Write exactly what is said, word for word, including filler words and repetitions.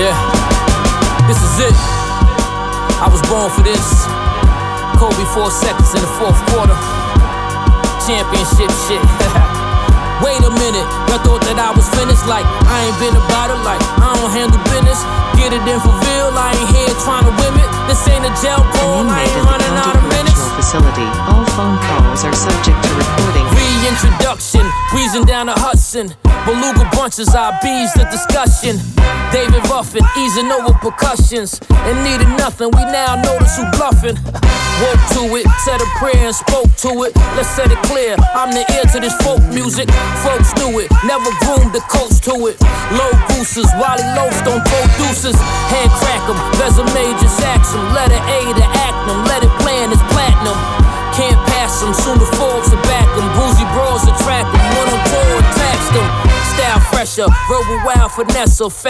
Yeah, this is it. I was born for this. Kobe four seconds in the fourth quarter. Championship shit. Wait a minute, y'all thought that I was finished? Like, I ain't been about it, like, I don't handle business. Get it in for real, I ain't here trying to win it. This ain't a jail call, I ain't running out of minutes. Facility. All phone calls are subject to recording. Reintroduction, breezing down the Hudson. Beluga bunches, I bees the discussion. David Ruffin, easing over percussions. And needed nothing, we now notice who bluffing. Woke to it, said a prayer and spoke to it. Let's set it clear, I'm the ear to this folk music. Folks knew it, never groomed the coach to it. Low gooses, Wally Loafs don't producers. Head crack 'em, resume just ax 'em. Letter A to act 'em, let it plan is platinum. Can't pass 'em, soon the Forbes to back 'em. Boozy bros attract 'em, when on tour attached 'em. Style fresher, verbal wild finesse.